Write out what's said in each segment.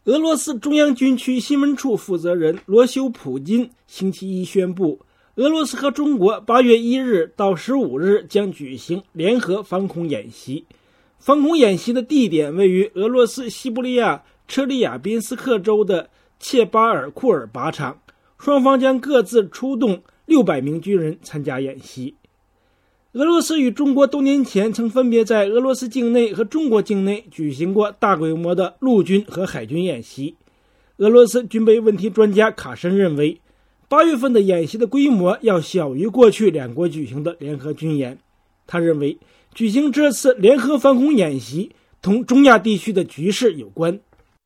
俄罗斯中央军区新闻处负责人罗修普金星期一宣布，俄罗斯和中国8月1日到15日将举行联合防空演习。防空演习的地点位于俄罗斯西伯利亚车里亚宾斯克州的切巴尔库尔靶场，双方将各自出动600名军人参加演习。俄罗斯与中国多年前曾分别在俄罗斯境内和中国境内举行过大规模的陆军和海军演习。俄罗斯军备问题专家卡申认为，8月份的演习的规模要小于过去两国举行的联合军演。他认为，举行这次联合防空演习同中亚地区的局势有关。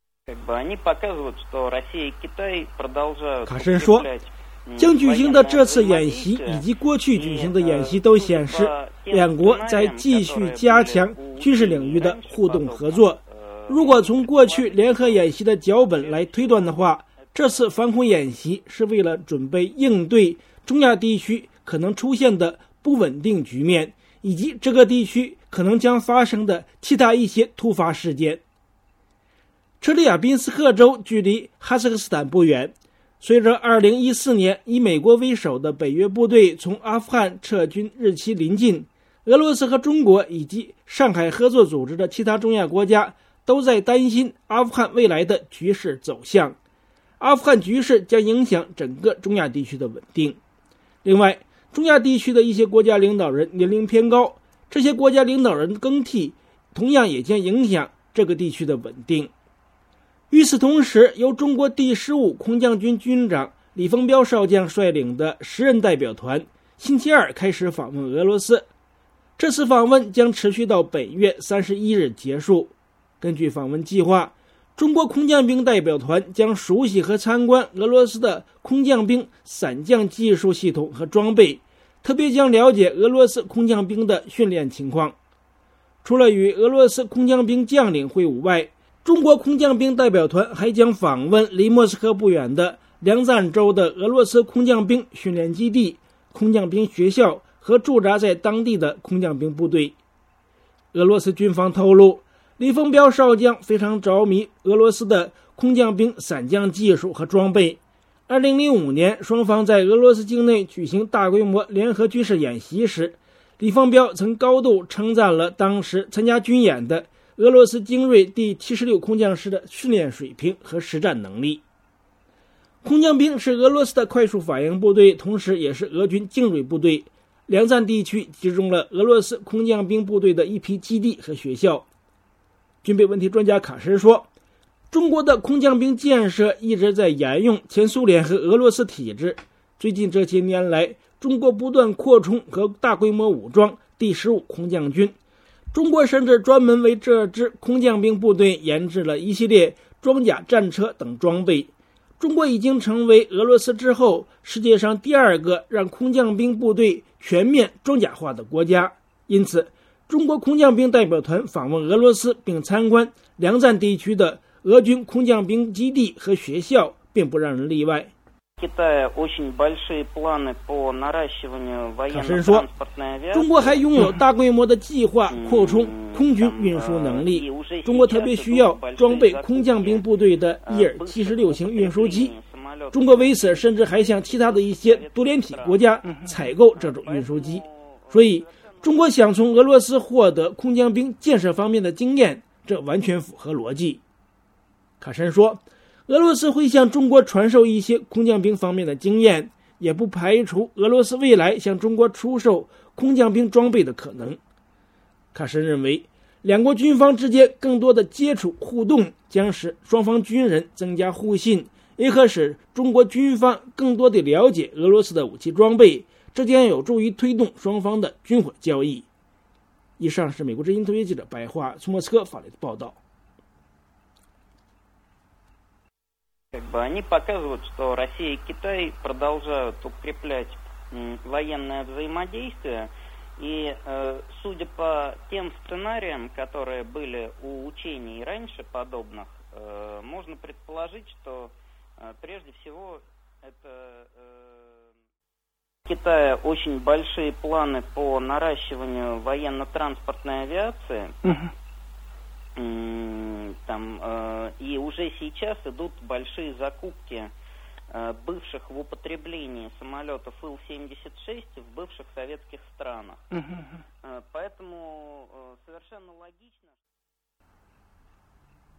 卡申说，将举行的这次演习以及过去举行的演习都显示，两国在继续加强军事领域的互动合作。如果从过去联合演习的脚本来推断的话，这次防空演习是为了准备应对中亚地区可能出现的不稳定局面，以及这个地区可能将发生的其他一些突发事件。车里亚宾斯克州距离哈萨克斯坦不远。随着2014年以美国为首的北约部队从阿富汗撤军日期临近，俄罗斯和中国以及上海合作组织的其他中亚国家都在担心阿富汗未来的局势走向。阿富汗局势将影响整个中亚地区的稳定。另外，中亚地区的一些国家领导人年龄偏高，这些国家领导人的更替同样也将影响这个地区的稳定。与此同时，由中国第15空降军军长李丰彪少将率领的10人代表团星期二开始访问俄罗斯。这次访问将持续到本月31日结束。根据访问计划，中国空降兵代表团将熟悉和参观俄罗斯的空降兵伞降技术系统和装备，特别将了解俄罗斯空降兵的训练情况。除了与俄罗斯空降兵将领会晤外，中国空降兵代表团还将访问离莫斯科不远的梁赞州的俄罗斯空降兵训练基地、空降兵学校和驻扎在当地的空降兵部队。俄罗斯军方透露，李丰彪少将非常着迷俄罗斯的空降兵伞降技术和装备。2005年，双方在俄罗斯境内举行大规模联合军事演习时，李丰彪曾高度称赞了当时参加军演的俄罗斯精锐第76空降师的训练水平和实战能力。空降兵是俄罗斯的快速反应部队，同时也是俄军精锐部队。梁赞地区集中了俄罗斯空降兵部队的一批基地和学校。军备问题专家卡申说，中国的空降兵建设一直在沿用前苏联和俄罗斯体制。最近这些年来，中国不断扩充和大规模武装第15空降军。中国甚至专门为这支空降兵部队研制了一系列装甲战车等装备。中国已经成为俄罗斯之后世界上第2个让空降兵部队全面装甲化的国家。因此，中国空降兵代表团访问俄罗斯并参观梁赞地区的俄军空降兵基地和学校，并不让人意外。卡申说，中国还拥有大规模的计划扩充空军运输能力。中国特别需要装备空降兵部队的伊尔76型运输机。中国为此甚至还向其他的一些多联体国家采购这种运输机。所以，中国想从俄罗斯获得空降兵建设方面的经验，这完全符合逻辑。卡申说，俄罗斯会向中国传授一些空降兵方面的经验，也不排除俄罗斯未来向中国出售空降兵装备的可能。卡申认为，两国军方之间更多的接触互动将使双方军人增加互信，也可使中国军方更多地了解俄罗斯的武器装备，这将有助于推动双方的军火交易。以上是美国之音特约记者白桦从莫斯科发来的报道。 Они показывают, что Россия и Китай продолжают укреплять военное взаимодействие. И судя по тем сценариям, которые были у учений раньше подобных, можно предположить, что прежде всего это у Китая очень большие планы по наращиванию военно-транспортной авиации. Там и уже сейчас идут большие закупки бывших в употреблении самолетов Ил-76 в бывших советских странах. Поэтому совершенно логично.